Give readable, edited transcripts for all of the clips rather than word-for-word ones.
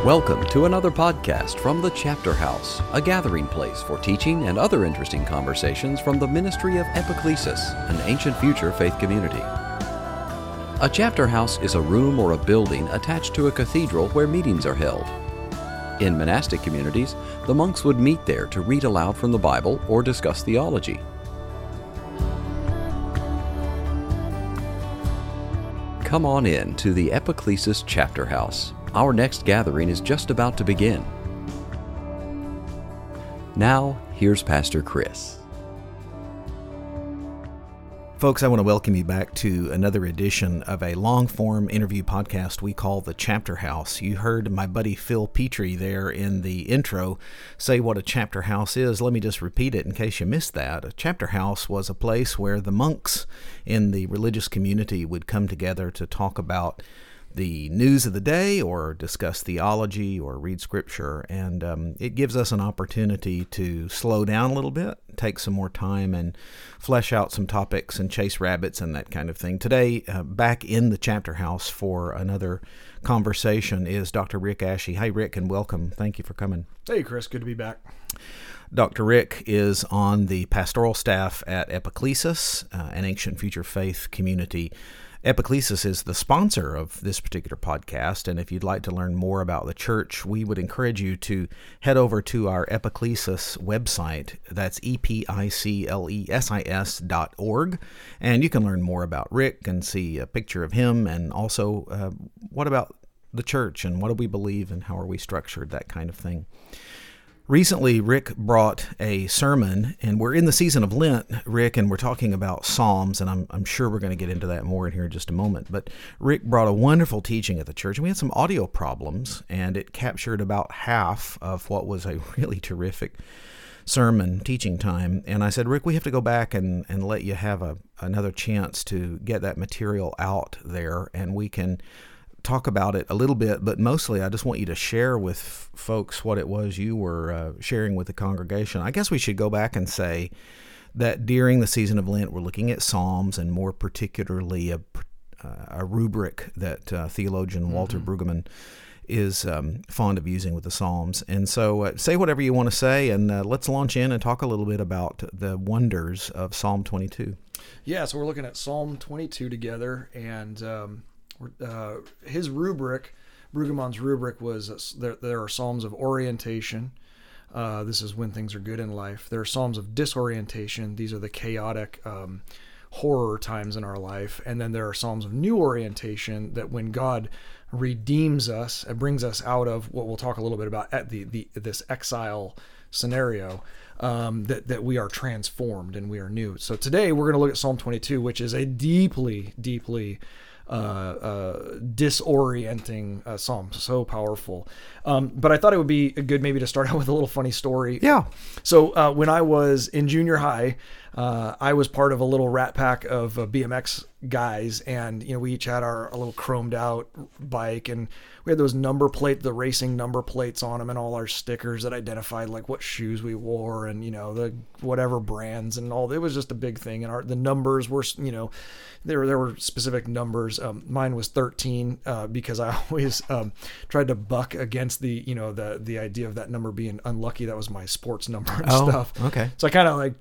Welcome to another podcast from the Chapter House, a gathering place for teaching and other interesting conversations from the ministry of Epiclesis, an ancient future faith community. A chapter house is a room or a building attached to a cathedral where meetings are held. In monastic communities, the monks would meet there to read aloud from the Bible or discuss theology. Come on in to the Epiclesis Chapter House. Our next gathering is just about to begin. Now, here's Pastor Chris. Folks, I want to welcome you back to another edition of a long-form interview podcast we call The Chapter House. You heard my buddy Phil Petrie there in the intro say what a chapter house is. Let me just repeat it in case you missed that. A chapter house was a place where the monks in the religious community would come together to talk about the news of the day or discuss theology or read scripture. And it gives us an opportunity to slow down a little bit, take some more time and flesh out some topics and chase rabbits and that kind of thing. Today, back in the chapter house for another conversation is Dr. Rick Ashey. Hi, Rick, and welcome. Thank you for coming. Hey, Chris. Good to be back. Dr. Rick is on the pastoral staff at Epiclesis, an ancient future faith community. Epiclesis is the sponsor of this particular podcast, and if you'd like to learn more about the church, we would encourage you to head over to our Epiclesis website. That's epiclesis.org, and you can learn more about Rick and see a picture of him, and also what about the church, and what do we believe, and how are we structured, that kind of thing. Recently, Rick brought a sermon, and we're in the season of Lent, Rick, and we're talking about Psalms, and I'm sure we're going to get into that more in here in just a moment. But Rick brought a wonderful teaching at the church, and we had some audio problems, and it captured about half of what was a really terrific sermon teaching time. And I said, Rick, we have to go back and let you have another chance to get that material out there, and we can talk about it a little bit, but mostly I just want you to share with folks what it was you were sharing with the congregation. I guess we should go back and say that during the season of Lent, we're looking at Psalms, and more particularly a rubric that theologian Walter Brueggemann is fond of using with the Psalms. And so say whatever you want to say, and let's launch in and talk a little bit about the wonders of Psalm 22. Yeah, so we're looking at Psalm 22 together, and his rubric, Brueggemann's rubric, was there are Psalms of orientation. This is when things are good in life. There are Psalms of disorientation. These are the chaotic horror times in our life. And then there are Psalms of new orientation, that when God redeems us and brings us out of what we'll talk a little bit about at this exile scenario, that we are transformed and we are new. So today we're going to look at Psalm 22, which is a deeply disorienting psalm, so powerful. But I thought it would be good maybe to start out with a little funny story. Yeah. So when I was in junior high, I was part of a little rat pack of BMX guys, and we each had our little chromed out bike, and we had those the racing number plates on them, and all our stickers that identified like what shoes we wore, and the whatever brands and all. It was just a big thing, and the numbers were there were specific numbers. Mine was 13 because I always tried to buck against the idea of that number being unlucky. That was my sports number and stuff. Okay. So I kind of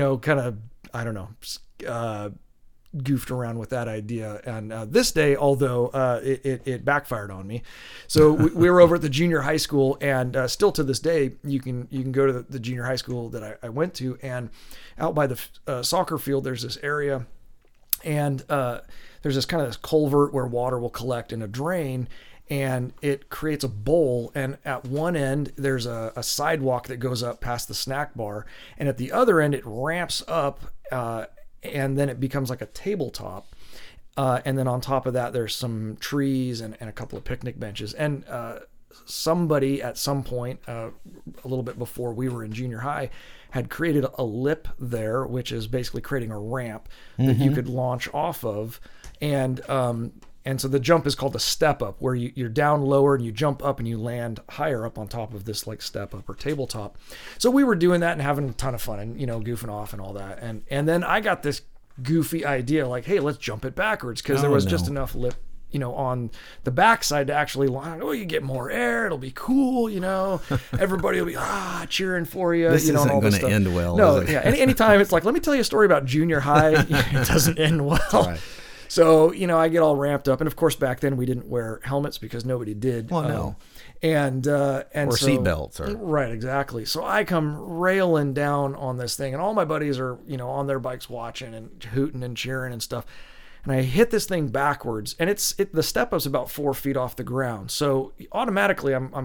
goofed around with that idea. And this day, although it backfired on me. So we were over at the junior high school, and still to this day, you can go to the junior high school that I went to, and out by the soccer field, there's this area, and there's this kind of culvert where water will collect in a drain, and it creates a bowl, and at one end there's a sidewalk that goes up past the snack bar, and at the other end it ramps up, and then it becomes like a tabletop, and then on top of that there's some trees and a couple of picnic benches, and somebody at some point a little bit before we were in junior high had created a lip there, which is basically creating a ramp that you could launch off of, and so the jump is called the step up, where you're down lower and you jump up and you land higher up on top of this like step up or tabletop. So we were doing that and having a ton of fun and goofing off and all that, and then I got this goofy idea like, hey, let's jump it backwards, because there was just enough lip on the backside to actually line. Oh, you get more air. It'll be cool. Everybody will be cheering for you. This and isn't all going this to stuff. end well. No, is it? yeah. Anytime it's like, let me tell you a story about junior high. It doesn't end well. Right. So, I get all ramped up. And of course, back then we didn't wear helmets because nobody did. Well, no. And or seatbelts. Right, exactly. So I come railing down on this thing, and all my buddies are, on their bikes watching and hooting and cheering and stuff. And I hit this thing backwards, and the step up's about 4 feet off the ground. So automatically I'm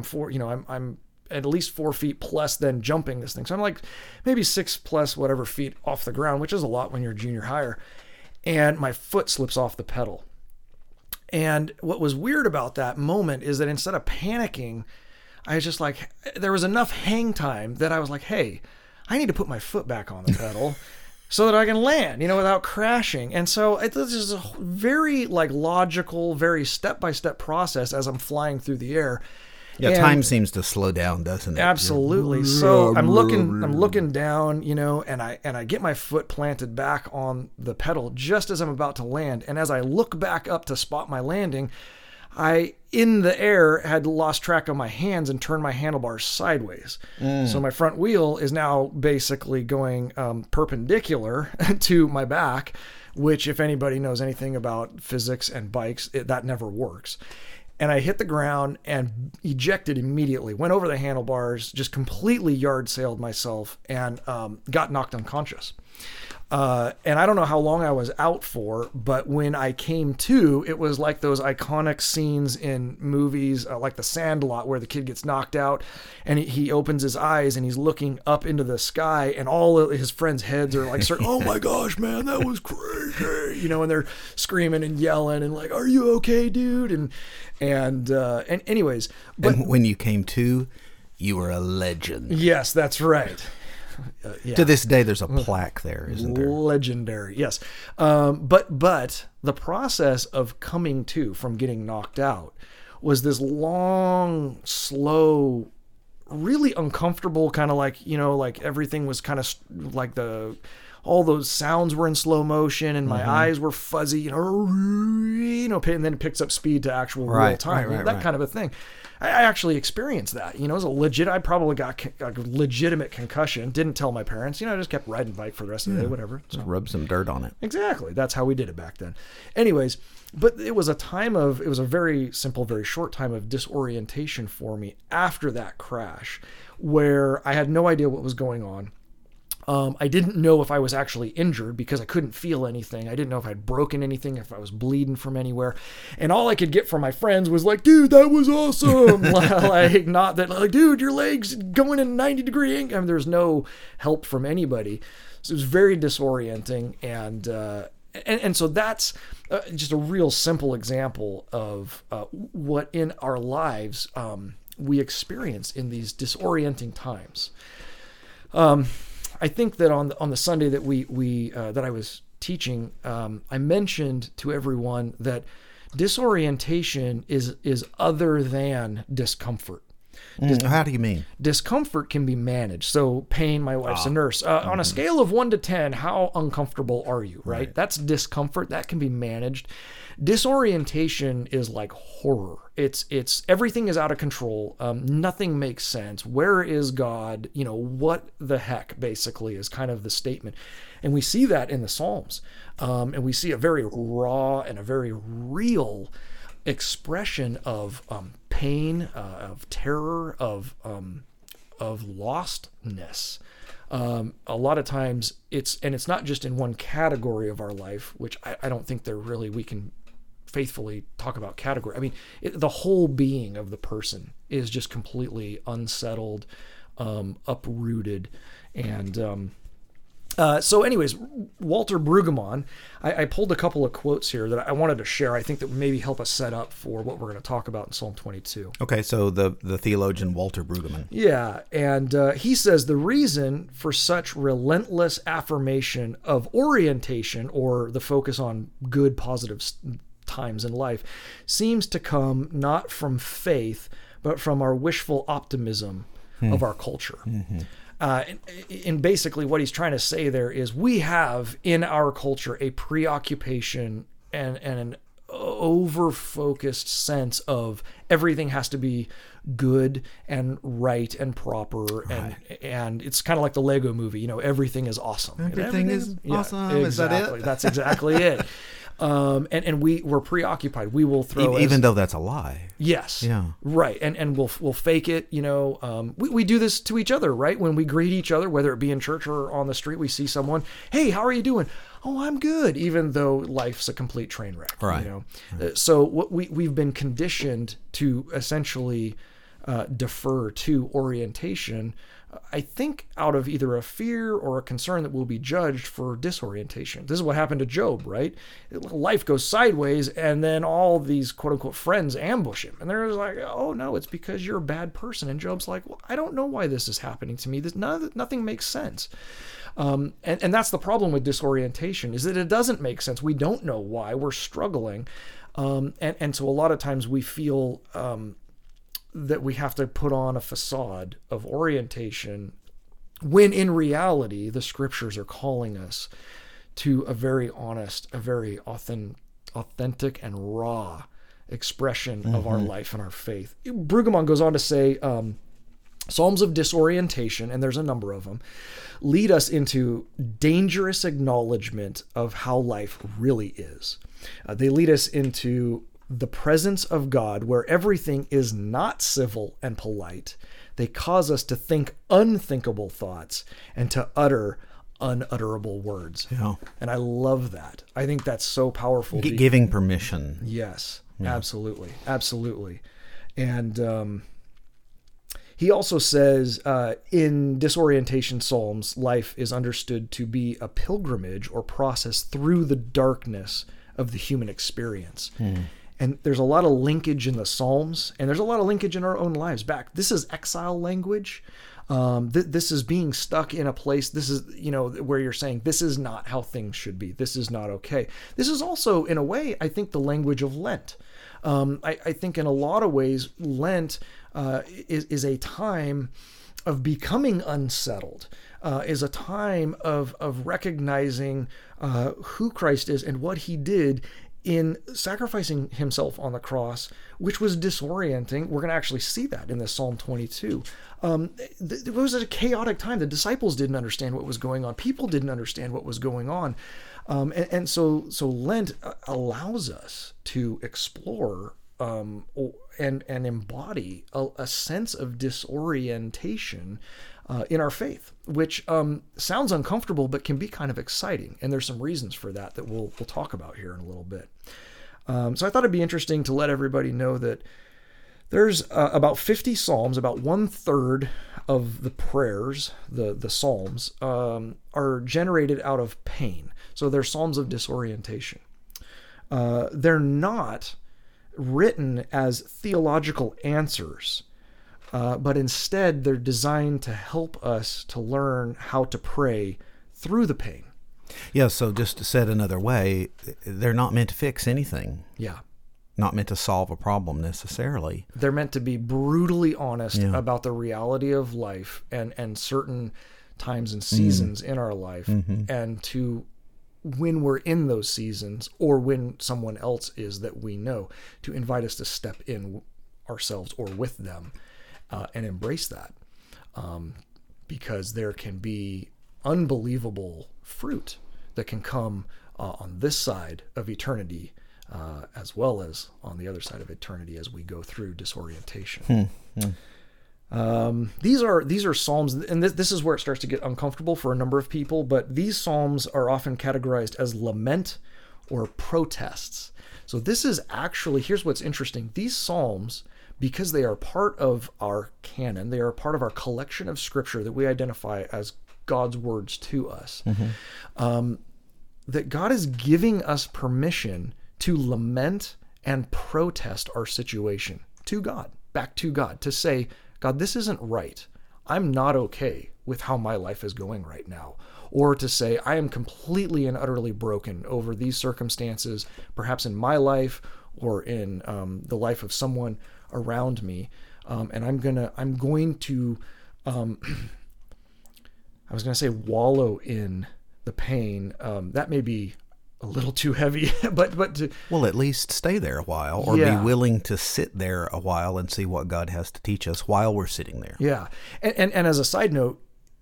at least 4 feet plus then jumping this thing. So I'm like maybe 6 plus whatever feet off the ground, which is a lot when you're junior higher. And my foot slips off the pedal. And what was weird about that moment is that instead of panicking, I was just like, there was enough hang time that I was like, hey, I need to put my foot back on the pedal so that I can land, without crashing. And so it's just a very logical, very step-by-step process as I'm flying through the air. Yeah, time seems to slow down, doesn't it? Absolutely. So I'm looking down, and I get my foot planted back on the pedal just as I'm about to land. And as I look back up to spot my landing, I, in the air, had lost track of my hands and turned my handlebars sideways. So my front wheel is now basically going perpendicular to my back, which, if anybody knows anything about physics and bikes, that never works. And I hit the ground and ejected immediately, went over the handlebars, just completely yard sailed myself, and got knocked unconscious. And I don't know how long I was out for, but when I came to, it was like those iconic scenes in movies, like The Sandlot, where the kid gets knocked out and he opens his eyes and he's looking up into the sky, and all of his friends' heads are like, oh my gosh, man, that was crazy, and they're screaming and yelling and like, are you okay, dude? And anyways, but and when you came to, you were a legend. Yes, that's right. Yeah. To this day, there's a plaque there, isn't there? Legendary, yes. But the process of coming to from getting knocked out was this long, slow, really uncomfortable kind of like everything was kind of like all those sounds were in slow motion and my eyes were fuzzy, and then it picks up speed to actual real time, that kind of a thing. I actually experienced that, it was I probably got a legitimate concussion, didn't tell my parents, I just kept riding bike for the rest of the day, whatever. Just rub some dirt on it. Exactly. That's how we did it back then. Anyways, but it was a very simple, very short time of disorientation for me after that crash where I had no idea what was going on. I didn't know if I was actually injured because I couldn't feel anything. I didn't know if I'd broken anything, if I was bleeding from anywhere. And all I could get from my friends was like, dude, that was awesome. Dude, your leg's going in 90-degree angle. There's no help from anybody. So it was very disorienting. And so that's just a real simple example of what in our lives we experience in these disorienting times. I think that on the Sunday that that I was teaching, I mentioned to everyone that disorientation is other than discomfort. How do you mean? Discomfort can be managed. So pain, my wife's a nurse. On a scale of 1 to 10, how uncomfortable are you, right? That's discomfort. That can be managed. Disorientation is like horror. It's everything is out of control. Nothing makes sense. Where is God? What the heck, basically, is kind of the statement. And we see that in the Psalms. And we see a very raw and a very real expression of pain, of terror, of lostness. A lot of times it's not just in one category of our life, which I don't think we can faithfully talk about category. I mean, the whole being of the person is just completely unsettled, uprooted. And so anyways, Walter Brueggemann, I pulled a couple of quotes here that I wanted to share. I think that would maybe help us set up for what we're going to talk about in Psalm 22. Okay, so the theologian Walter Brueggemann. Yeah, and he says the reason for such relentless affirmation of orientation, or the focus on good, positive times in life, seems to come not from faith, but from our wishful optimism of our culture. Mm-hmm. And basically what he's trying to say there is we have in our culture a preoccupation and an over-focused sense of everything has to be good and right and proper, and it's kind of like the Lego movie, everything is awesome. Everything is awesome. Exactly. Is that it? That's exactly it. And we're preoccupied. We will throw even though that's a lie. Yes. Yeah. Right. And we'll fake it. We do this to each other, right? When we greet each other, whether it be in church or on the street, we see someone, hey, how are you doing? Oh, I'm good. Even though life's a complete train wreck. Right. So what we've been conditioned to essentially defer to orientation, I think out of either a fear or a concern that we'll be judged for disorientation. This is what happened to Job, right? Life goes sideways, and then all these quote unquote friends ambush him. And they're like, oh no, it's because you're a bad person. And Job's like, well, I don't know why this is happening to me. Nothing makes sense. And that's the problem with disorientation, is that it doesn't make sense. We don't know why. We're struggling. And so a lot of times we feel that we have to put on a facade of orientation, when in reality, the scriptures are calling us to a very honest, a very authentic and raw expression of our life and our faith. Brueggemann goes on to say, Psalms of disorientation, and there's a number of them, lead us into dangerous acknowledgement of how life really is. They lead us into the presence of God, where everything is not civil and polite. They cause us to think unthinkable thoughts and to utter unutterable words. Yeah. And I love that. I think that's so powerful. Giving permission. Yes, absolutely. Absolutely. And he also says in disorientation Psalms, life is understood to be a pilgrimage or process through the darkness of the human experience. And there's a lot of linkage in the Psalms, and there's a lot of linkage in our own lives back. This is exile language. This is being stuck in a place. This is, where you're saying, this is not how things should be. This is not okay. This is also, in a way, I think, the language of Lent. I think in a lot of ways, Lent is a time of becoming unsettled, is a time of recognizing who Christ is and what he did in sacrificing himself on the cross, which was disorienting. We're going to actually see that in this Psalm 22. It was a chaotic time. The disciples didn't understand what was going on. People didn't understand what was going on. And so Lent allows us to explore and embody a sense of disorientation in our faith, which sounds uncomfortable, but can be kind of exciting. And there's some reasons for that we'll talk about here in a little bit. So I thought it'd be interesting to let everybody know that there's about 50 Psalms, about 1/3 of the prayers, the Psalms, are generated out of pain. So they're Psalms of disorientation. They're not written as theological answers, but instead they're designed to help us to learn how to pray through the pain. Yeah, so just said another way, they're not meant to fix anything. Yeah. Not meant to solve a problem necessarily. They're meant to be brutally honest about the reality of life and certain times and seasons in our life, and to, when we're in those seasons, or when someone else is that we know, to invite us to step in ourselves or with them and embrace that, because there can be unbelievable fruit that can come on this side of eternity, as well as on the other side of eternity as we go through disorientation. These are Psalms, and this is where it starts to get uncomfortable for a number of people, but these Psalms are often categorized as lament or protests. So this is actually, here's what's interesting. These Psalms, because they are part of our canon, they are part of our collection of scripture that we identify as God's words to us, that God is giving us permission to lament and protest our situation to God, back to God, to say, God, this isn't right. I'm not okay with how my life is going right now. Or to say, I am completely and utterly broken over these circumstances, perhaps in my life or in the life of someone around me. And I'm going to I was going to say wallow in the pain. That may be a little too heavy, but to, Well, at least stay there a while, or Yeah. be willing to sit there a while and see what God has to teach us while we're sitting there. yeah. And as a side note,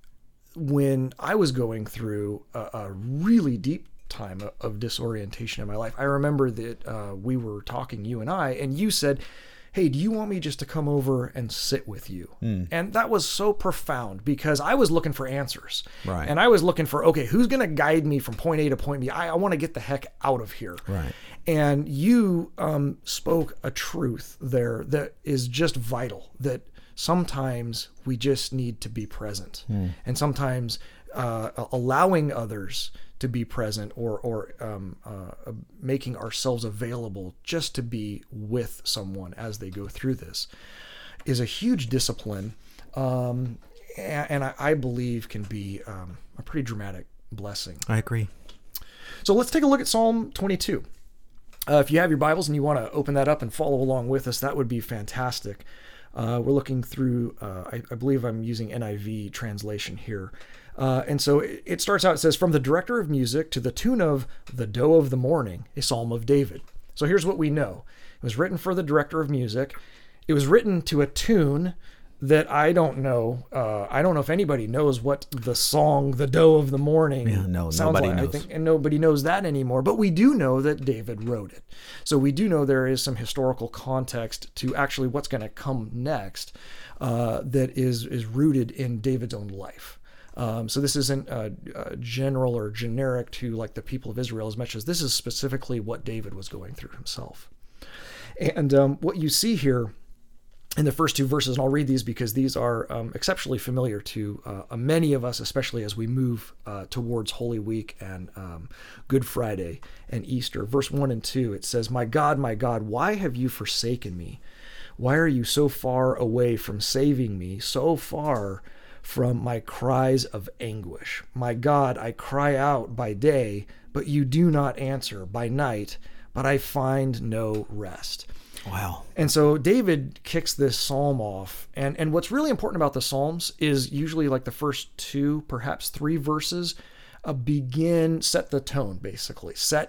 when I was going through a really deep time of disorientation in my life, I remember that we were talking, you and I, and you said, hey, do you want me just to come over and sit with you? And that was so profound because I was looking for answers. Right. And I was looking for, okay, who's going to guide me from point A to point B? I want to get the heck out of here. Right. And you spoke a truth there that is just vital, that sometimes we just need to be present. And sometimes allowing others to be present or making ourselves available just to be with someone as they go through this is a huge discipline, and I believe can be a pretty dramatic blessing. I agree. So let's take a look at Psalm 22. If you have your Bibles and you want to open that up and follow along with us, that would be fantastic. We're looking through, I believe I'm using NIV translation here. And so it starts out, it says, from the director of music to the tune of The Doe of the Morning, a Psalm of David. So here's what we know. It was written for the director of music. It was written to a tune that I don't know. I don't know if anybody knows what the song "The Doe of the Morning" sounds nobody like. knows. I think, and nobody knows that anymore. But we do know that David wrote it, so we do know there is some historical context to actually what's going to come next that is rooted in David's own life. So this isn't general or generic to like the people of Israel as much as this is specifically what David was going through himself. And what you see here in the first two verses, and I'll read these because these are exceptionally familiar to many of us, especially as we move towards Holy Week and Good Friday and Easter. Verse 1 and 2, it says, my God, why have you forsaken me? Why are you so far away from saving me, so far from my cries of anguish? My God, I cry out by day, but you do not answer, by night, but I find no rest. Wow. And so David kicks this psalm off. And what's really important about the Psalms is usually like the first 2, perhaps 3 verses set the tone, basically. Set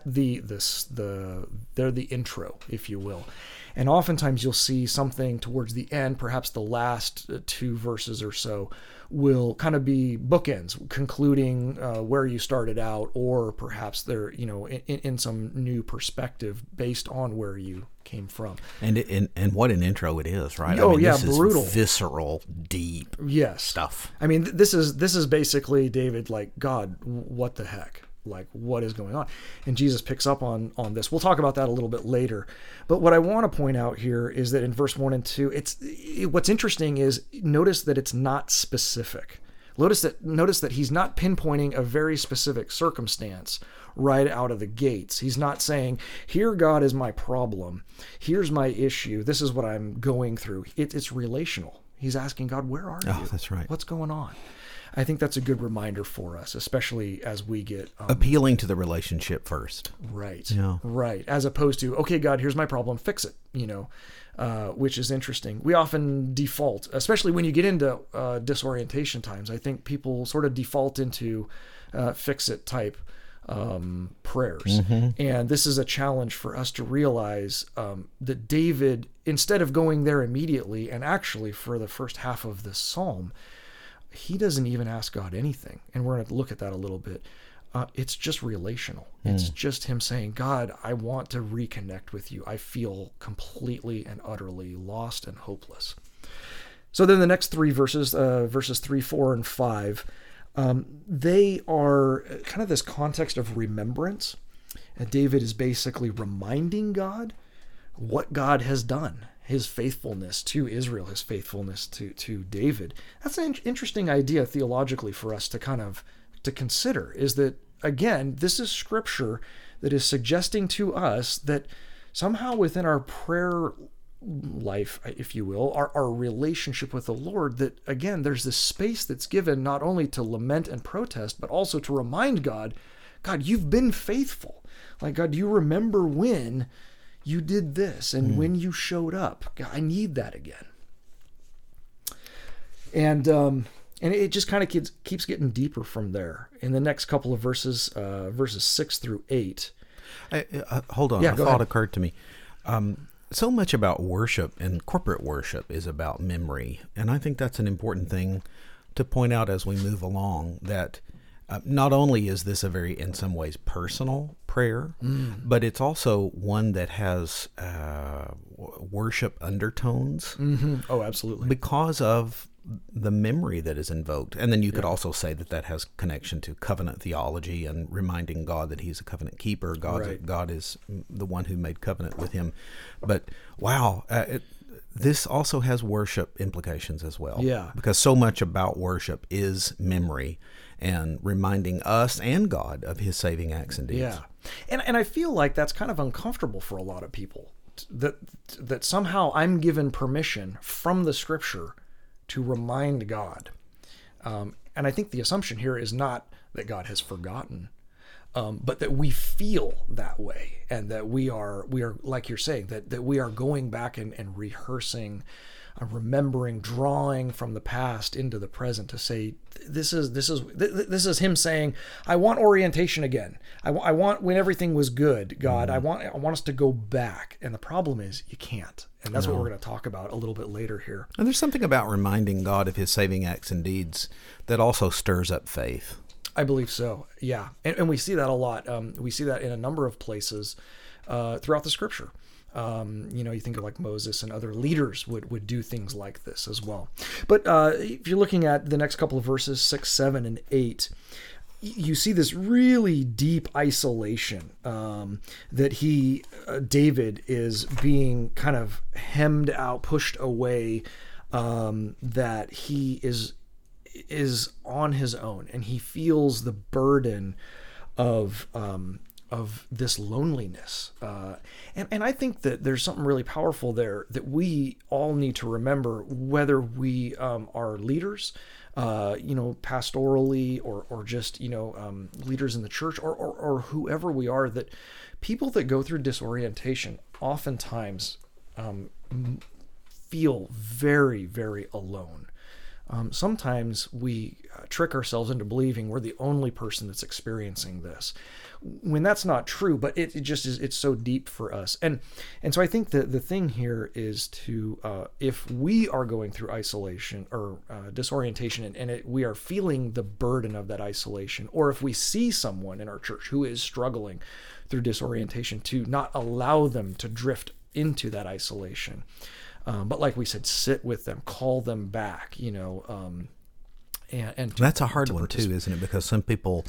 they're the intro, if you will. And oftentimes you'll see something towards the end, perhaps the last 2 verses or so will kind of be bookends, concluding where you started out, or perhaps they're, in some new perspective based on where you came from. And what an intro it is, right? Oh, yeah, this brutal. Is visceral, deep stuff. I mean, this is basically David like, God, what the heck? Like, what is going on? And Jesus picks up on this. We'll talk about that a little bit later. But what I want to point out here is that in verse 1 and 2, what's interesting is notice that it's not specific. Notice that he's not pinpointing a very specific circumstance right out of the gates. He's not saying, here, God, is my problem. Here's my issue. This is what I'm going through. It's relational. He's asking God, where are you? Oh, that's right. What's going on? I think that's a good reminder for us, especially as we get appealing to the relationship first. Right. Yeah. Right. As opposed to, okay, God, here's my problem, fix it, which is interesting. We often default, especially when you get into disorientation times. I think people sort of default into fix it type prayers. Mm-hmm. And this is a challenge for us to realize that David, instead of going there immediately, and actually for the first half of this psalm, he doesn't even ask God anything. And we're going to look at that a little bit. It's just relational. It's just him saying, God, I want to reconnect with you. I feel completely and utterly lost and hopeless. So then the next 3 verses, verses 3, 4, and 5, they are kind of this context of remembrance. David is basically reminding God what God has done, his faithfulness to Israel, his faithfulness to David. That's an interesting idea theologically for us to kind of to consider, is that, again, this is scripture that is suggesting to us that somehow within our prayer life, if you will, our relationship with the Lord, that, again, there's this space that's given not only to lament and protest, but also to remind God, you've been faithful. Like, God, do you remember when you did this and when you showed up? God, I need that again. And it just kind of keeps getting deeper from there. In the next couple of verses, verses 6 through 8, Hold on, Yeah, a go thought ahead. occurred to me. So much about worship and corporate worship is about memory, and I think that's an important thing to point out as we move along, that not only is this a very, in some ways, personal prayer, but it's also one that has worship undertones Oh, absolutely. because of the memory that is invoked. And then you could also say that that has connection to covenant theology and reminding God that he's a covenant keeper. Right. God is the one who made covenant with him. But wow, this also has worship implications as well. Yeah. Because so much about worship is memory and reminding us and God of his saving acts and deeds. Yeah. And I feel like that's kind of uncomfortable for a lot of people, that somehow I'm given permission from the scripture to remind God. And I think the assumption here is not that God has forgotten, but that we feel that way, and that we are like you're saying, that we are going back and rehearsing, remembering, drawing from the past into the present to say, this is him saying, I want orientation again. I want when everything was good, God. I want us to go back. And the problem is you can't. And that's what we're going to talk about a little bit later here. And there's something about reminding God of his saving acts and deeds that also stirs up faith. I believe so. Yeah. And we see that a lot. We see that in a number of places throughout the scripture. You think of like Moses and other leaders would do things like this as well. But if you're looking at the next couple of verses, 6, 7, and 8, you see this really deep isolation that David is being kind of hemmed out, pushed away, that he is on his own, and he feels the burden of this loneliness. And I think that there's something really powerful there that we all need to remember, whether we are leaders, pastorally, or just, leaders in the church, or whoever we are, that people that go through disorientation oftentimes feel very, very alone. Sometimes we trick ourselves into believing we're the only person that's experiencing this, when that's not true. But it just is. It's so deep for us, and so I think that the thing here is to, if we are going through isolation or disorientation, and we are feeling the burden of that isolation, or if we see someone in our church who is struggling through disorientation, to not allow them to drift into that isolation. But like we said, sit with them, call them back, and that's a hard one too, isn't it? Because some people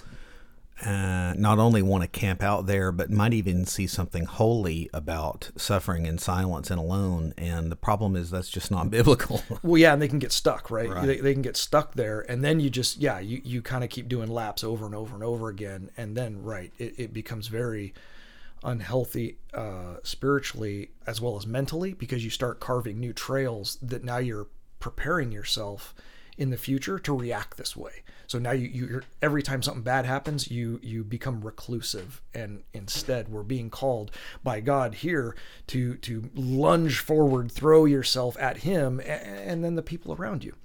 not only want to camp out there, but might even see something holy about suffering in silence and alone. And the problem is that's just not biblical. Well, yeah, and they can get stuck, right? Right. They can get stuck there, and then you just, you kind of keep doing laps over and over and over again, and then, it becomes very unhealthy spiritually as well as mentally, because you start carving new trails that now you're preparing yourself in the future to react this way. So now you're every time something bad happens, you become reclusive, and instead we're being called by God here to lunge forward, throw yourself at him and then the people around you.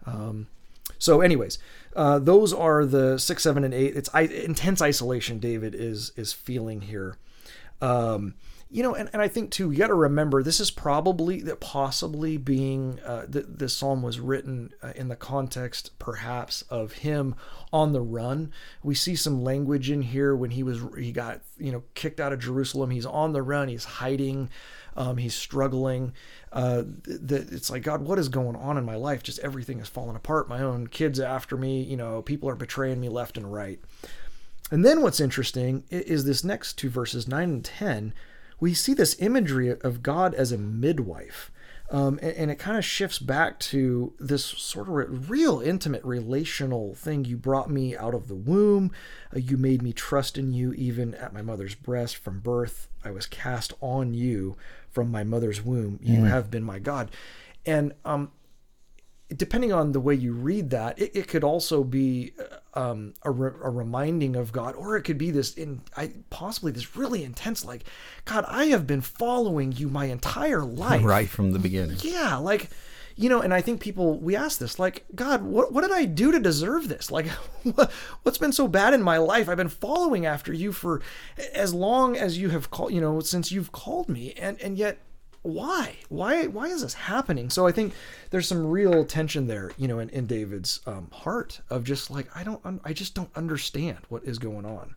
So anyways, those are the 6, 7, and 8. It's intense isolation David is feeling here. And I think too, you got to remember, this is possibly being, this psalm was written in the context perhaps of him on the run. We see some language in here when he got, kicked out of Jerusalem. He's on the run. He's hiding. He's struggling. It's like, God, what is going on in my life? Just everything is falling apart. My own kids after me, people are betraying me left and right. And then what's interesting is this next 2 verses, 9 and 10, we see this imagery of God as a midwife. And it kind of shifts back to this sort of real intimate relational thing. You brought me out of the womb. You made me trust in you even at my mother's breast. From birth, I was cast on you from my mother's womb. You have been my God. And depending on the way you read that, it could also be a reminding of God, or it could be possibly this really intense, like, God, I have been following you my entire life. Right from the beginning. Yeah, like, and I think we ask this, like, God, what did I do to deserve this? Like, what's been so bad in my life? I've been following after you for as long as you have called, since you've called me. And yet, why is this happening? So I think there's some real tension there, in David's heart of just like, I just don't understand what is going on.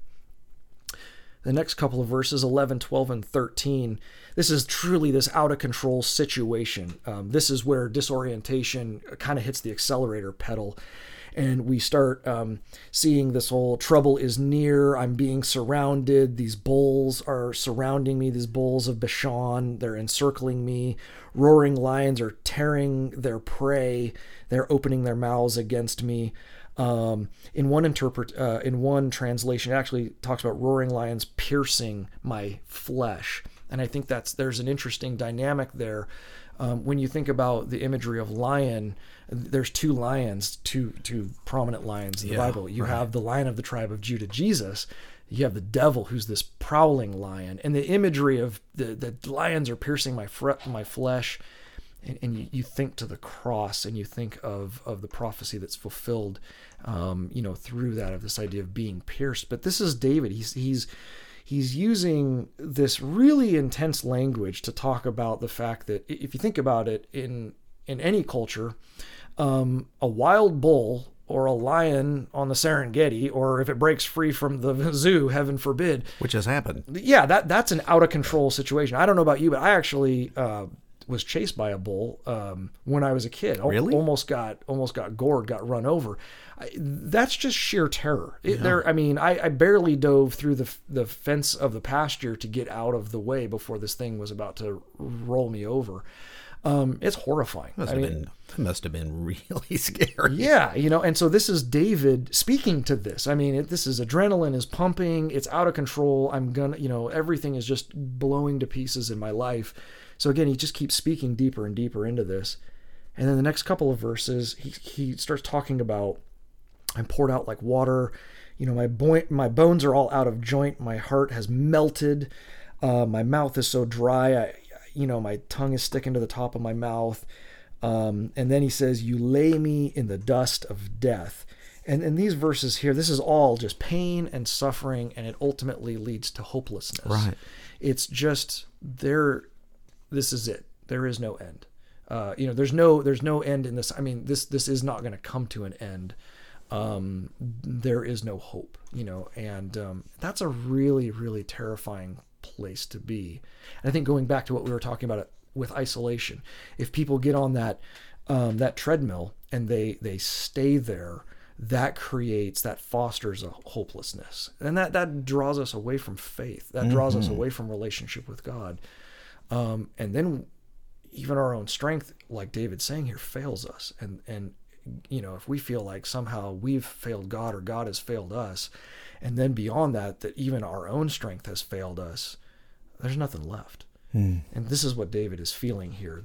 The next couple of verses, 11, 12, and 13, this is truly this out of control situation. This is where disorientation kind of hits the accelerator pedal. And we start seeing this whole trouble is near. I'm being surrounded. These bulls are surrounding me. These bulls of Bashan, they're encircling me. Roaring lions are tearing their prey. They're opening their mouths against me. In one translation, it actually talks about roaring lions piercing my flesh. And I think there's an interesting dynamic there. When you think about the imagery of lion, there's two lions, two prominent lions in the Bible. You have the Lion of the tribe of Judah, Jesus. You have the devil, who's this prowling lion. And the imagery of the lions are piercing my flesh. And you think to the cross, and you think of the prophecy that's fulfilled, through that, of this idea of being pierced. But this is David. He's using this really intense language to talk about the fact that, if you think about it, in any culture, a wild bull or a lion on the Serengeti, or if it breaks free from the zoo, heaven forbid, which has happened. Yeah, that's an out of control situation. I don't know about you, but I actually was chased by a bull when I was a kid. Really? Almost got gored, got run over. That's just sheer terror. I barely dove through the fence of the pasture to get out of the way before this thing was about to roll me over. It's horrifying. That must have been really scary. Yeah, and so this is David speaking to this. This is adrenaline is pumping. It's out of control. Everything is just blowing to pieces in my life. So again, he just keeps speaking deeper and deeper into this. And then the next couple of verses, he starts talking about, I'm poured out like water. My bones are all out of joint. My heart has melted. My mouth is so dry. My tongue is sticking to the top of my mouth. And then he says, you lay me in the dust of death. And in these verses here, this is all just pain and suffering, and it ultimately leads to hopelessness. Right. It's just there. This is it. There is no end. There's no end in this. This is not going to come to an end. There is no hope, and that's a really, really terrifying place to be. And I think going back to what we were talking about with isolation, if people get on that treadmill and they stay there, that fosters a hopelessness, and that draws us away from faith. That draws us away from relationship with God. And then even our own strength, like David's saying here, fails us. And if we feel like somehow we've failed God or God has failed us, and then beyond that even our own strength has failed us, there's nothing left. And this is what David is feeling here.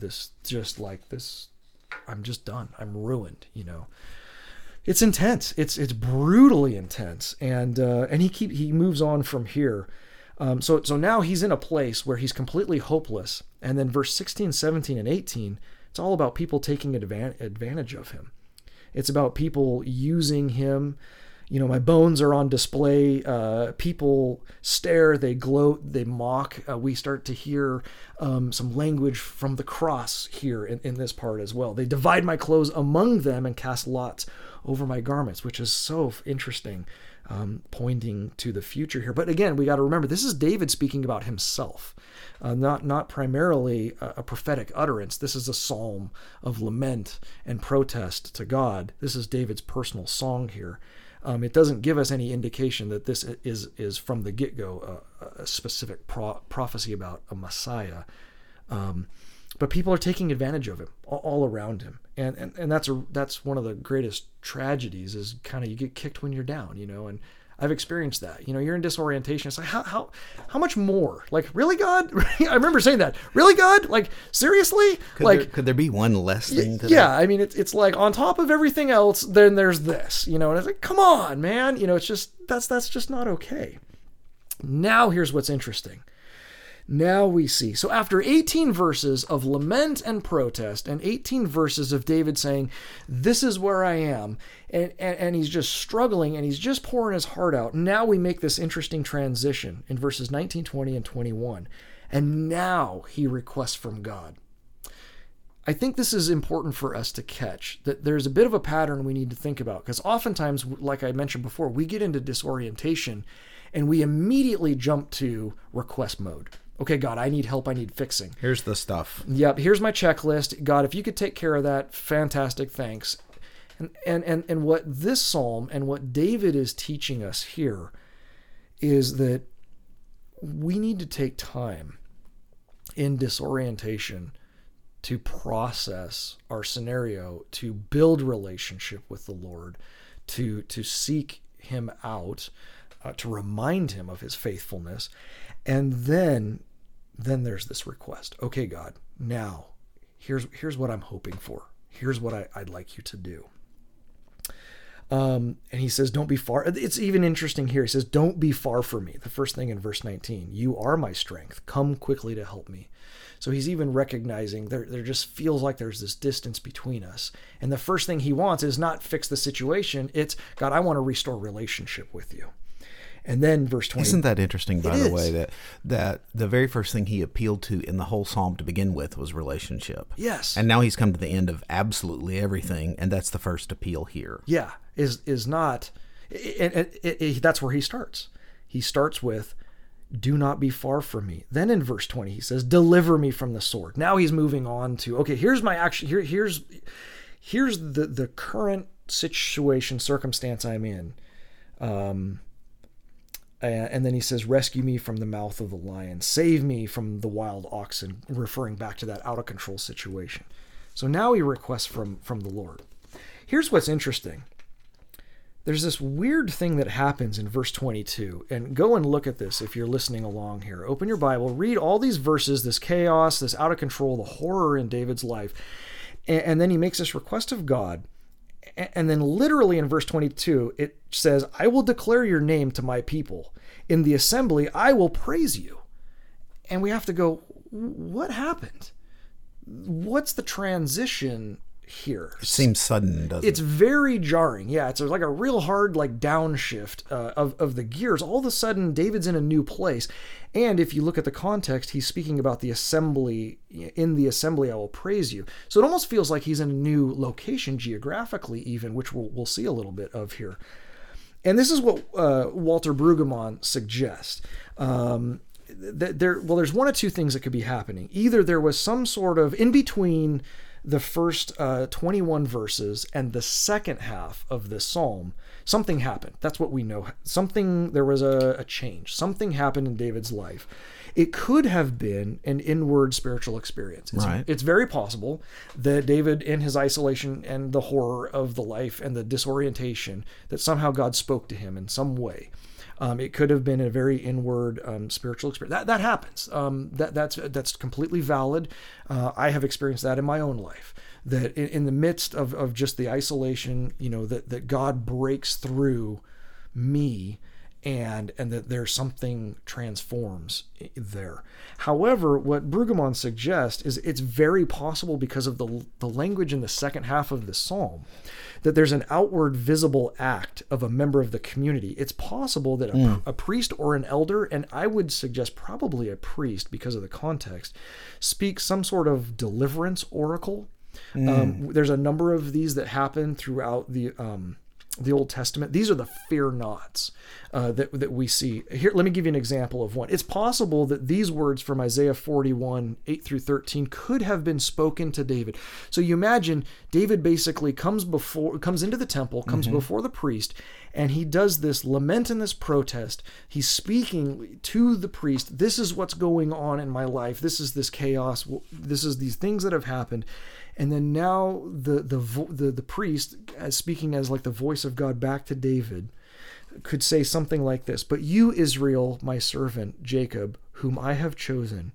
I'm just done. I'm ruined, It's intense. It's brutally intense. And he moves on from here. So now he's in a place where he's completely hopeless. And then verse 16, 17, and 18, it's all about people taking advantage of him. It's about people using him. My bones are on display. People stare, they gloat, they mock. We start to hear some language from the cross here in this part as well. They divide my clothes among them and cast lots over my garments, which is so interesting. Pointing to the future here. But again, we got to remember, this is David speaking about himself, not primarily a prophetic utterance. This is a psalm of lament and protest to God. This is David's personal song here. It doesn't give us any indication that this is from the get-go a specific prophecy about a Messiah. But people are taking advantage of him all around him, and that's one of the greatest tragedies. Is kind of you get kicked when you're down, and I've experienced that. You're in disorientation. It's like how much more? Like, really, God? I remember saying that. Really, God? Like, seriously? Could there be one less thing to that? Yeah, it's like on top of everything else, then there's this, and it's like, come on, man. It's just that's just not okay. Now here's what's interesting. Now we see. So after 18 verses of lament and protest and 18 verses of David saying, this is where I am, and he's just struggling and he's just pouring his heart out. Now we make this interesting transition in verses 19, 20, and 21. And now he requests from God. I think this is important for us to catch, that there's a bit of a pattern we need to think about, because oftentimes, like I mentioned before, we get into disorientation and we immediately jump to request mode. Okay, God, I need help. I need fixing. Here's the stuff. Yep, here's my checklist. God, if you could take care of that, fantastic, thanks. And what this psalm and what David is teaching us here is that we need to take time in disorientation to process our scenario, to build relationship with the Lord, to seek him out, to remind him of his faithfulness. And then there's this request. Okay, God, now here's what I'm hoping for. Here's what I'd like you to do. And he says, don't be far. It's even interesting here. He says, don't be far from me. The first thing in verse 19, you are my strength. Come quickly to help me. So he's even recognizing there just feels like there's this distance between us. And the first thing he wants is not fix the situation. It's, God, I want to restore relationship with you. And then verse 20. Isn't that interesting, by the way, that the very first thing he appealed to in the whole psalm to begin with was relationship? Yes. And now he's come to the end of absolutely everything, and that's the first appeal here. Yeah, is not, that's where he starts. He starts with, do not be far from me. Then in verse 20, he says, deliver me from the sword. Now he's moving on to, okay, here's my action. Here's the current situation, circumstance I'm in. And then he says, rescue me from the mouth of the lion, save me from the wild oxen, referring back to that out of control situation. So now he requests from the Lord. Here's what's interesting. There's this weird thing that happens in verse 22, and go and look at this if you're listening along here. Open your Bible, read all these verses, this chaos, this out of control, the horror in David's life. And then he makes this request of God. And then literally in verse 22, it says, I will declare your name to my people. In the assembly, I will praise you. And we have to go, what happened? What's the transition here? It seems sudden, doesn't it? It's very jarring. Yeah, it's like a real hard downshift of the gears. All of a sudden, David's in a new place. And if you look at the context, he's speaking about the assembly. In the assembly, I will praise you. So it almost feels like he's in a new location geographically even, which we'll see a little bit of here. And this is what Walter Brueggemann suggests. There's one of two things that could be happening. Either there was some sort of, in between the first 21 verses and the second half of this psalm, something happened. That's what we know. There was a change. Something happened in David's life. It could have been an inward spiritual experience. It's very possible that David, in his isolation and the horror of the life and the disorientation, that somehow God spoke to him in some way. It could have been a very inward spiritual experience. That happens. That's completely valid. I have experienced that in my own life. That in the midst of just the isolation, that God breaks through me, and that there's something transforms there. However, what Brueggemann suggests is it's very possible, because of the language in the second half of the psalm, that there's an outward visible act of a member of the community. It's possible that a priest or an elder, and I would suggest probably a priest because of the context, speaks some sort of deliverance oracle. There's a number of these that happen throughout the Old Testament. These are the fear nots that we see. Here, let me give you an example of one. It's possible that these words from Isaiah 41, 8 through 13 could have been spoken to David. So you imagine David basically comes into the temple, comes before the priest, and he does this lament and this protest. He's speaking to the priest. This is what's going on in my life. This is this chaos. This is these things that have happened. And then now the priest, as speaking as like the voice of God back to David, could say something like this: "But you, Israel, my servant, Jacob, whom I have chosen,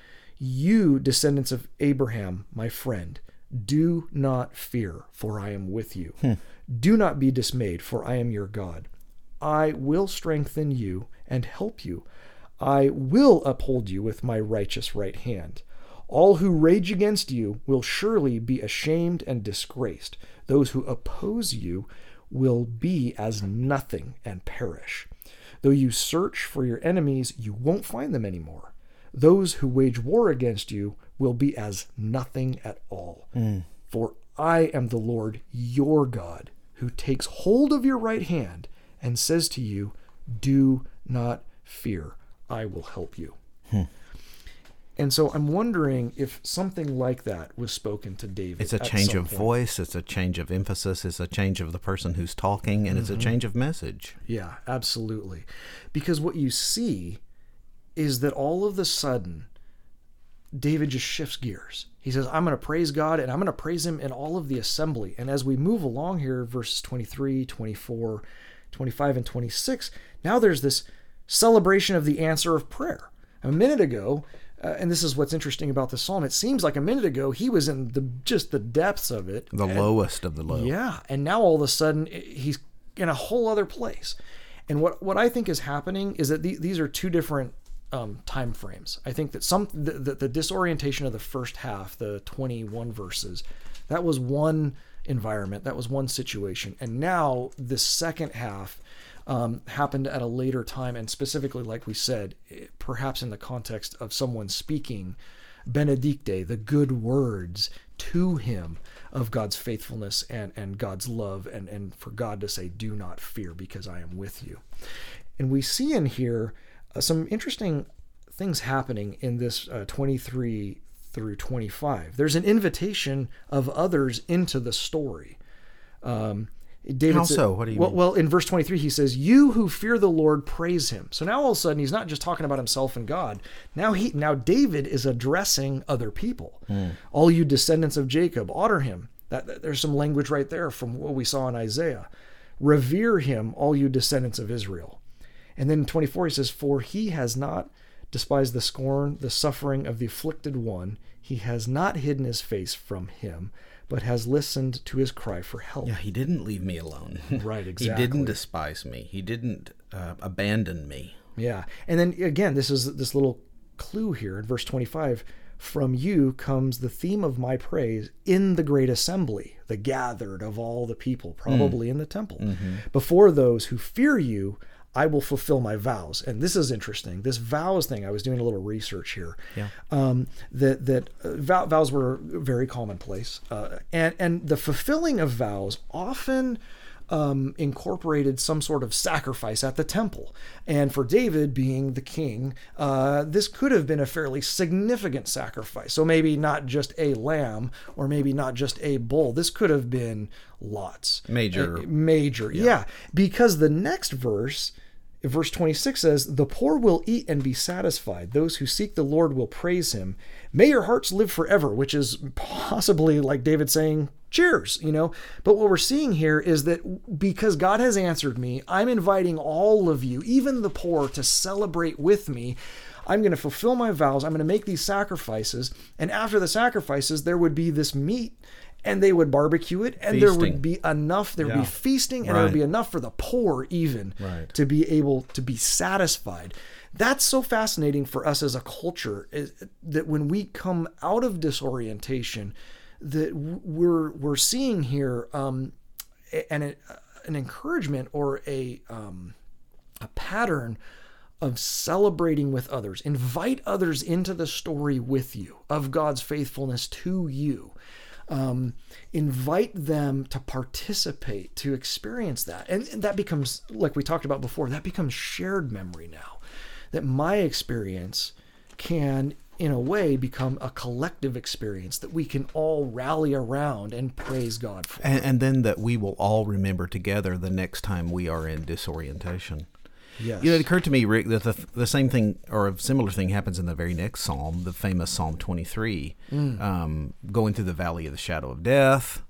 you, descendants of Abraham, my friend, do not fear, for I am with you. Do not be dismayed, for I am your God. I will strengthen you and help you. I will uphold you with my righteous right hand. All who rage against you will surely be ashamed and disgraced. Those who oppose you will be as nothing and perish. Though you search for your enemies, you won't find them anymore. Those who wage war against you will be as nothing at all. For I am the Lord your God, who takes hold of your right hand and says to you, do not fear, I will help you. And so I'm wondering if something like that was spoken to David. It's a change of voice, it's a change of emphasis, it's a change of the person who's talking, and it's a change of message. Yeah, absolutely. Because what you see is that all of a sudden, David just shifts gears. He says, I'm going to praise God, and I'm going to praise him in all of the assembly. And as we move along here, verses 23, 24, 25, and 26, now there's this celebration of the answer of prayer. A minute ago, and this is what's interesting about this psalm, it seems like a minute ago he was in just the depths of it. The lowest of the low. Yeah, and now all of a sudden he's in a whole other place. And what I think is happening is that these are two different time frames. I think that the disorientation of the first half, the 21 verses, that was one environment, that was one situation. And now the second half happened at a later time, and specifically, like we said, perhaps in the context of someone speaking benedicte, the good words to him of God's faithfulness and God's love, and for God to say, do not fear because I am with you. And we see in here some interesting things happening in this 23 through 25. There's an invitation of others into the story. David How so? What do you mean? Well, in verse 23, he says, you who fear the Lord, praise him. So now all of a sudden, he's not just talking about himself and God. Now David is addressing other people. All you descendants of Jacob, honor him. There's some language right there from what we saw in Isaiah. Revere him, all you descendants of Israel. And then in 24, he says, for he has not despised the scorn, the suffering of the afflicted one. He has not hidden his face from him, but has listened to his cry for help. Yeah, he didn't leave me alone. Right, exactly. He didn't despise me. He didn't abandon me. Yeah. And then again, this is this little clue here in verse 25. From you comes the theme of my praise in the great assembly, the gathered of all the people, probably in the temple. Before those who fear you, I will fulfill my vows. And this is interesting. This vows thing, I was doing a little research here. Yeah. Vows were very commonplace. And the fulfilling of vows often incorporated some sort of sacrifice at the temple. And for David, being the king, this could have been a fairly significant sacrifice. So maybe not just a lamb, or maybe not just a bull. This could have been lots. Major. Yeah. Because the next verse 26 says, the poor will eat and be satisfied. Those who seek the Lord will praise him. May your hearts live forever, which is possibly like David saying, cheers, But what we're seeing here is that because God has answered me, I'm inviting all of you, even the poor, to celebrate with me. I'm going to fulfill my vows. I'm going to make these sacrifices. And after the sacrifices, there would be this meat, and they would barbecue it, and there would be enough. There would be feasting, and there would be enough for the poor even to be able to be satisfied. That's so fascinating for us as a culture, is that when we come out of disorientation, that we're seeing here an encouragement or a pattern of celebrating with others. Invite others into the story with you of God's faithfulness to you. Invite them to participate, to experience that. And that becomes, like we talked about before, that becomes shared memory now. That my experience can, in a way, become a collective experience that we can all rally around and praise God for. And then that we will all remember together the next time we are in disorientation. Yes. It occurred to me, Rick, that the same thing or a similar thing happens in the very next psalm, the famous Psalm 23, going through the valley of the shadow of death.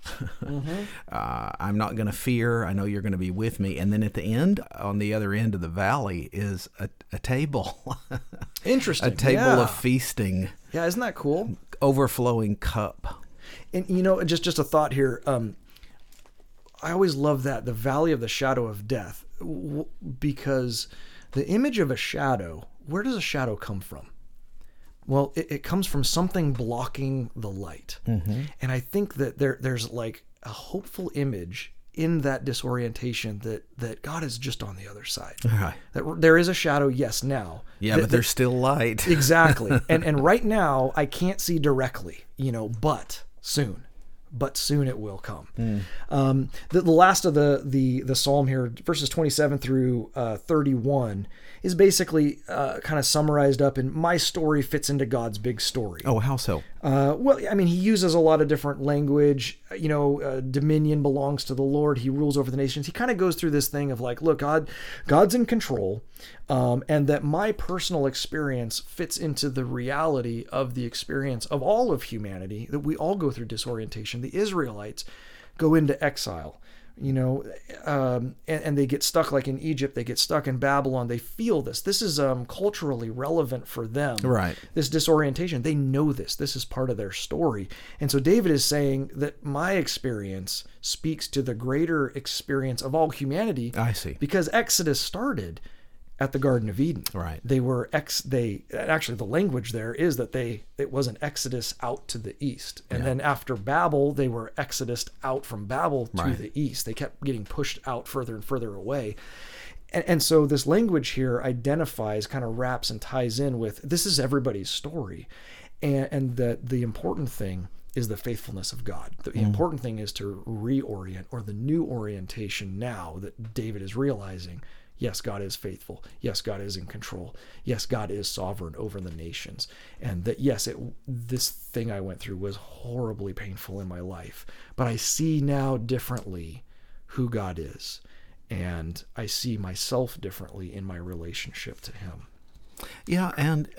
I'm not going to fear. I know you're going to be with me. And then at the end, on the other end of the valley, is a table. Interesting. A table of feasting. Yeah, isn't that cool? Overflowing cup. And, just a thought here. I always love that, the valley of the shadow of death, because the image of a shadow where does a shadow come from? Well, it comes from something blocking the light. And I think that there's like a hopeful image in that disorientation that God is just on the other side. Right. That there is a shadow, yes, now. Yeah, but there's still light. Exactly. And right now I can't see directly, but soon. But soon it will come. The last of the psalm here, verses 27 through 31, is basically kind of summarized up in my story fits into God's big story. Oh, how so? Well, I mean, he uses a lot of different language. Dominion belongs to the Lord. He rules over the nations. He kind of goes through this thing of like, look, God's in control, and that my personal experience fits into the reality of the experience of all of humanity, that we all go through disorientation. The Israelites go into exile. And they get stuck like in Egypt, they get stuck in Babylon. They feel this. This is culturally relevant for them. Right. This disorientation. They know this. This is part of their story. And so David is saying that my experience speaks to the greater experience of all humanity. I see. Because Exodus started at the Garden of Eden. Right. Actually the language there is that it was an exodus out to the east. And then after Babel, they were exodused out from Babel to the east. They kept getting pushed out further and further away. And so this language here identifies, kind of wraps and ties in with, this is everybody's story. And that the important thing is the faithfulness of God. The important thing is to reorient, or the new orientation now that David is realizing. Yes, God is faithful. Yes, God is in control. Yes, God is sovereign over the nations. And that, yes, this thing I went through was horribly painful in my life. But I see now differently who God is. And I see myself differently in my relationship to him. Yeah,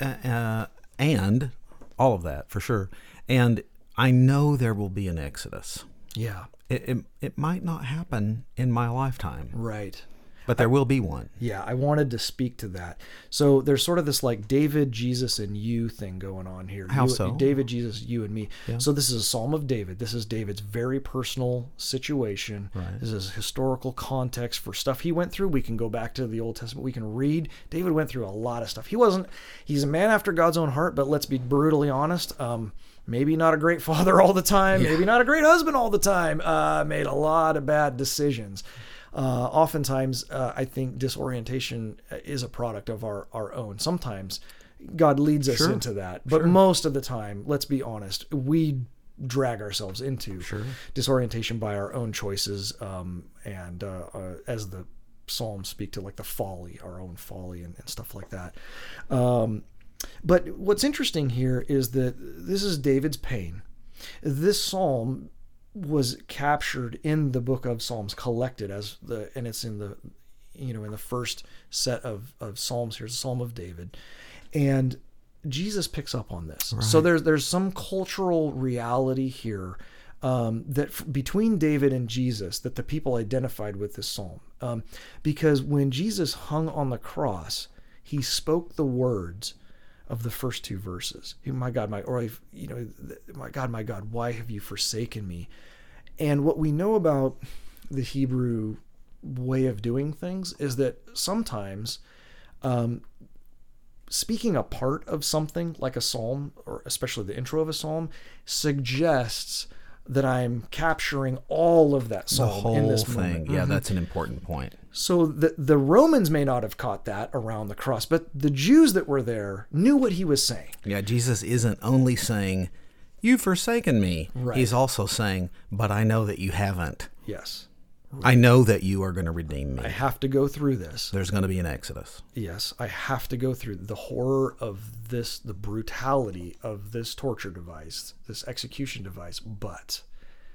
and all of that, for sure. And I know there will be an exodus. Yeah. It might not happen in my lifetime. Right. But there will be one. Yeah, I wanted to speak to that. So there's sort of this like David, Jesus, and you thing going on here. How so? David, Jesus, you, and me. Yeah. So this is a Psalm of David. This is David's very personal situation. Right. This is historical context for stuff he went through. We can go back to the Old Testament. We can read. David went through a lot of stuff. He's a man after God's own heart, but let's be brutally honest. Maybe not a great father all the time. Yeah. Maybe not a great husband all the time. Made a lot of bad decisions. Oftentimes, I think disorientation is a product of our own. Sometimes God leads us into that. But most of the time, let's be honest, we drag ourselves into disorientation by our own choices. And as the Psalms speak to, like the folly, our own folly and stuff like that. But what's interesting here is that this is David's pain. This psalm was captured in the book of Psalms, collected and it's in the, in the first set of Psalms. Here's the Psalm of David, and Jesus picks up on this. Right. So there's some cultural reality here that between David and Jesus that the people identified with this psalm, because when Jesus hung on the cross, he spoke the words of the first two verses. My God, my God, why have you forsaken me? And what we know about the Hebrew way of doing things is that sometimes speaking a part of something like a psalm, or especially the intro of a psalm, suggests that I'm capturing all of that psalm in this moment. Yeah, that's an important point. So the Romans may not have caught that around the cross, but the Jews that were there knew what he was saying. Yeah, Jesus isn't only saying, "You've forsaken me." Right. He's also saying, "But I know that you haven't." Yes. I know that you are going to redeem me. I have to go through this. There's going to be an exodus. Yes, I have to go through the horror of this, the brutality of this torture device, this execution device, but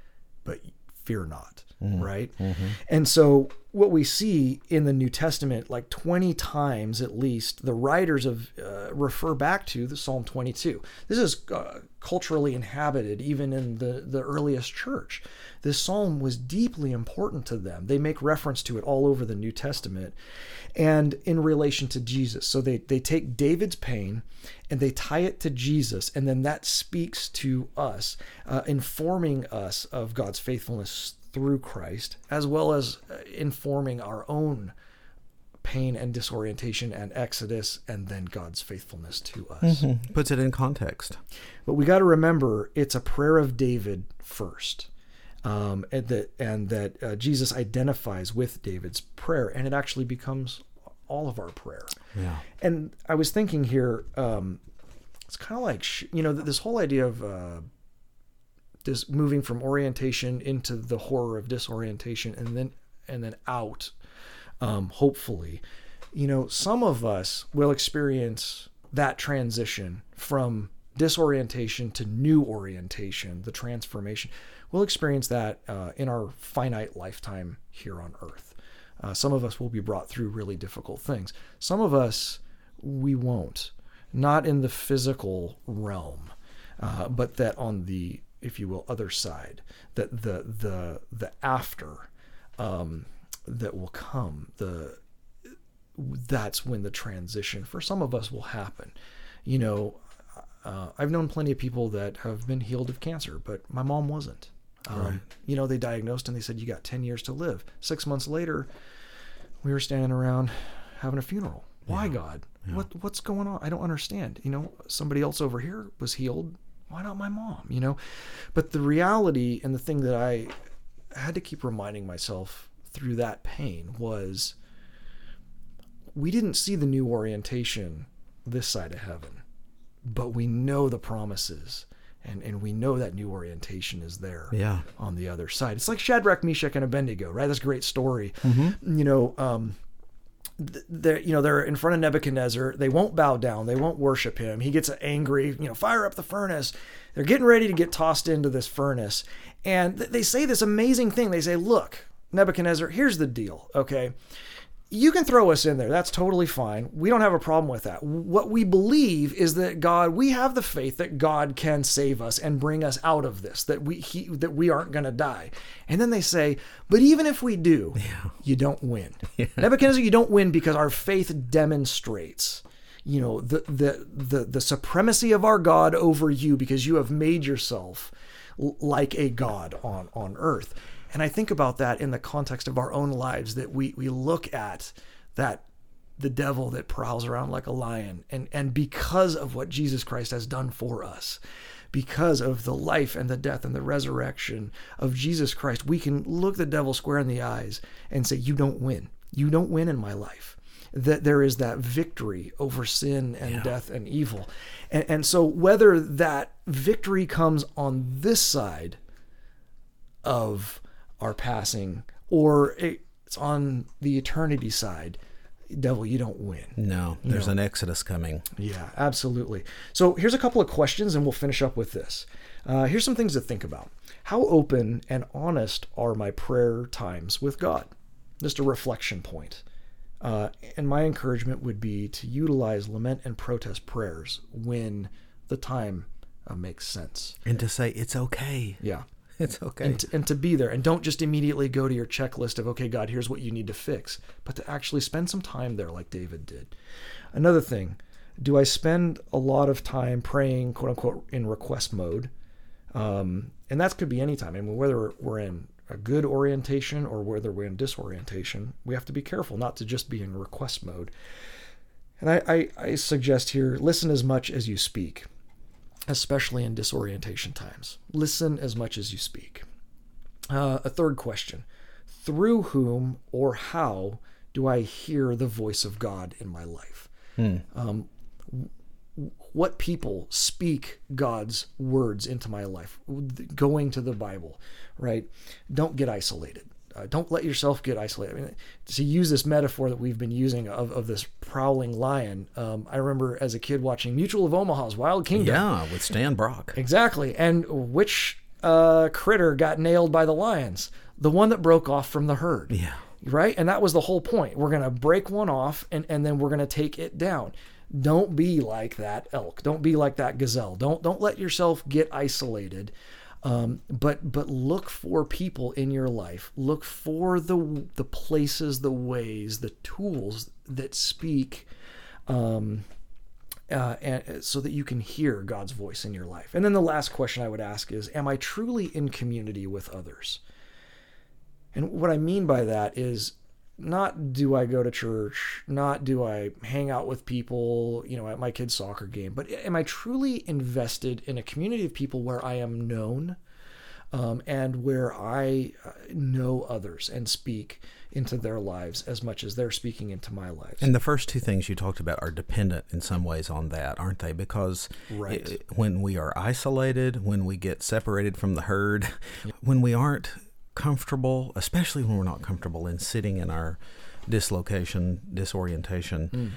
fear not, right? Mm-hmm. And so what we see in the New Testament, like 20 times at least, the writers refer back to the Psalm 22. This is culturally inhabited even in the earliest church. This psalm was deeply important to them. They make reference to it all over the New Testament and in relation to Jesus. So they take David's pain and they tie it to Jesus, and then that speaks to us, informing us of God's faithfulness through Christ, as well as informing our own pain and disorientation and exodus, and then God's faithfulness to us. Puts it in context. But we got to remember, it's a prayer of David first, and that Jesus identifies with David's prayer, and it actually becomes all of our prayer. Yeah. And I was thinking here, it's kind of like this whole idea of this moving from orientation into the horror of disorientation, and then out. Hopefully, some of us will experience that transition from disorientation to new orientation, the transformation. We'll experience that in our finite lifetime here on earth. Some of us will be brought through really difficult things. Some of us, we won't, not in the physical realm, but that on the, if you will, other side, that the after, that will come, that's when the transition for some of us will happen. I've known plenty of people that have been healed of cancer, but my mom wasn't. Right. They diagnosed and they said, you got 10 years to live. 6 months later, we were standing around having a funeral. Why, God? Yeah. What's going on? I don't understand. Somebody else over here was healed. Why not my mom? But the reality and the thing that I had to keep reminding myself through that pain was, we didn't see the new orientation this side of heaven, but we know the promises, and we know that new orientation is there on the other side. It's like Shadrach, Meshach, and Abednego, right? That's a great story. They're in front of Nebuchadnezzar. They won't bow down. They won't worship him. He gets angry, fire up the furnace. They're getting ready to get tossed into this furnace. And they say this amazing thing. They say, look, Nebuchadnezzar, here's the deal, okay? You can throw us in there. That's totally fine. We don't have a problem with that. What we believe is that God, we have the faith that God can save us and bring us out of this, that we aren't going to die. And then they say, but even if we do, you don't win. Nebuchadnezzar, you don't win because our faith demonstrates, the supremacy of our God over you, because you have made yourself like a God on earth. And I think about that in the context of our own lives, that we look at that, the devil that prowls around like a lion, and because of what Jesus Christ has done for us, because of the life and the death and the resurrection of Jesus Christ, we can look the devil square in the eyes and say, you don't win. You don't win in my life. That there is that victory over sin and death and evil. And so whether that victory comes on this side of our passing, or it's on the eternity side, devil, you don't win. No, there's an exodus coming. Yeah, absolutely. So here's a couple of questions, and we'll finish up with this. Here's some things to think about. How open and honest are my prayer times with God? Just a reflection point. And my encouragement would be to utilize lament and protest prayers when the time makes sense. And to say, it's okay. Yeah. It's okay. And to be there, and don't just immediately go to your checklist of, okay, God, here's what you need to fix, but to actually spend some time there like David did. Another thing, do I spend a lot of time praying, quote unquote, in request mode? And that could be any time. I mean, whether we're in a good orientation or whether we're in disorientation, we have to be careful not to just be in request mode. And I suggest here, listen as much as you speak, especially in disorientation times. Listen as much as you speak. A third question, through whom or how do I hear the voice of God in my life? What people speak God's words into my life? Going to the Bible, right? Don't get isolated. Don't let yourself get isolated. I mean, to use this metaphor that we've been using of this prowling lion, I remember as a kid watching Mutual of Omaha's Wild Kingdom. Yeah, with Stan Brock. Exactly. And which critter got nailed by the lions? The one that broke off from the herd. Yeah. Right? And that was the whole point. We're going to break one off and then we're going to take it down. Don't be like that elk. Don't be like that gazelle. Don't let yourself get isolated. But look for people in your life. Look for the places, the ways, the tools that speak, and so that you can hear God's voice in your life. And then the last question I would ask is, am I truly in community with others? And what I mean by that is, not do I go to church, not do I hang out with people, at my kid's soccer game, but am I truly invested in a community of people where I am known, and where I know others and speak into their lives as much as they're speaking into my lives. And the first two things you talked about are dependent in some ways on that, aren't they? Because Right. When we are isolated, when we get separated from the herd, when we aren't comfortable, especially when we're not comfortable in sitting in our disorientation,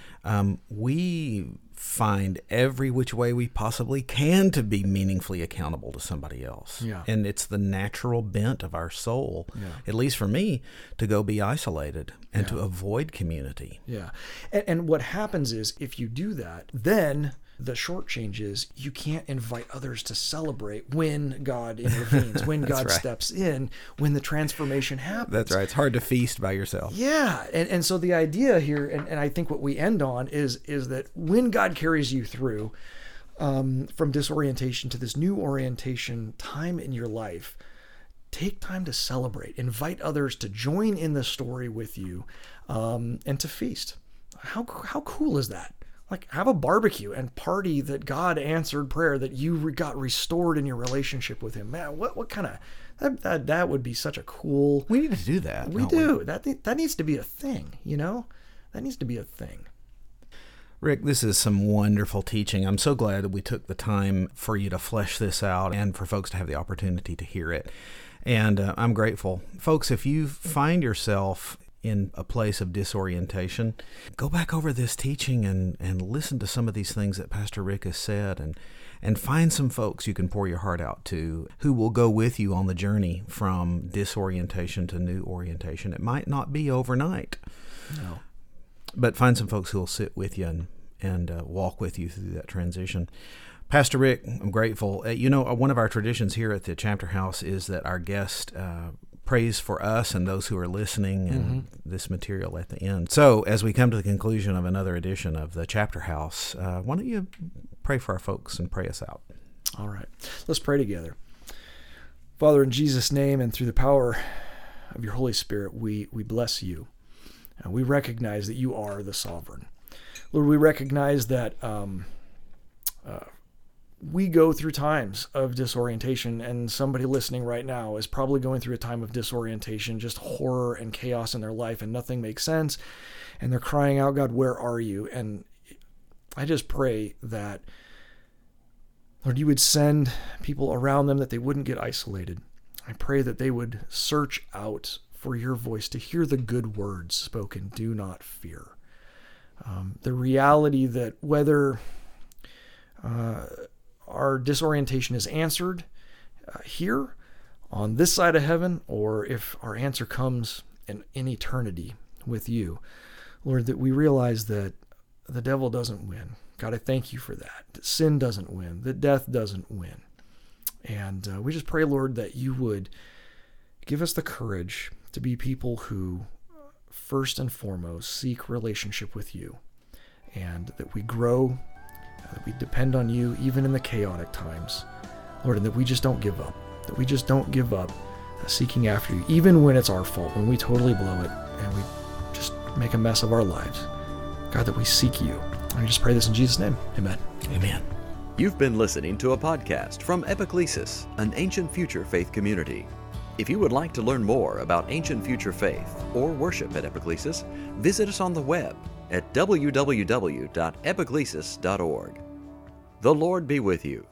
we find every which way we possibly can to be meaningfully accountable to somebody else. Yeah. And it's the natural bent of our soul, at least for me, to go be isolated and to avoid community. Yeah. And what happens is, if you do that, then the short change is you can't invite others to celebrate when God intervenes, when God right. steps in, when the transformation happens. That's right. It's hard to feast by yourself. Yeah. And so the idea here, and I think what we end on is that when God carries you through from disorientation to this new orientation time in your life, take time to celebrate, invite others to join in the story with you, and to feast. How cool is that? Like, have a barbecue and party that God answered prayer, that you got restored in your relationship with Him. Man, what kind of that would be such a cool. We need to do that. We don't do. That needs to be a thing. That needs to be a thing. Rick, this is some wonderful teaching. I'm so glad that we took the time for you to flesh this out and for folks to have the opportunity to hear it. And I'm grateful. Folks, if you find yourself in a place of disorientation, go back over this teaching and listen to some of these things that Pastor Rick has said, and find some folks you can pour your heart out to who will go with you on the journey from disorientation to new orientation. It might not be overnight. No. But find some folks who will sit with you and walk with you through that transition. Pastor Rick, I'm grateful. One of our traditions here at the Chapter House is that our guest prays for us and those who are listening and this material at the end. So as we come to the conclusion of another edition of the Chapter House, why don't you pray for our folks and pray us out? All right. Let's pray together. Father, in Jesus' name and through the power of your Holy Spirit, we bless you. We recognize that you are the sovereign. Lord, we recognize that we go through times of disorientation, and somebody listening right now is probably going through a time of disorientation, just horror and chaos in their life, and nothing makes sense. And they're crying out, God, where are you? And I just pray that, Lord, you would send people around them, that they wouldn't get isolated. I pray that they would search out for your voice, to hear the good words spoken. Do not fear. The reality that whether our disorientation is answered here on this side of heaven, or if our answer comes in eternity with you, Lord, that we realize that the devil doesn't win. God, I thank you for that sin doesn't win, that death doesn't win. And we just pray, Lord, that you would give us the courage to be people who first and foremost seek relationship with you, and that we grow, that we depend on you even in the chaotic times, Lord, and that we just don't give up, seeking after you, even when it's our fault, when we totally blow it and we just make a mess of our lives. God, that we seek you. And we just pray this in Jesus' name. Amen. Amen. You've been listening to a podcast from Epiclesis, an ancient future faith community. If you would like to learn more about ancient future faith or worship at Epiclesis, visit us on the web at www.epiclesis.org. The Lord be with you.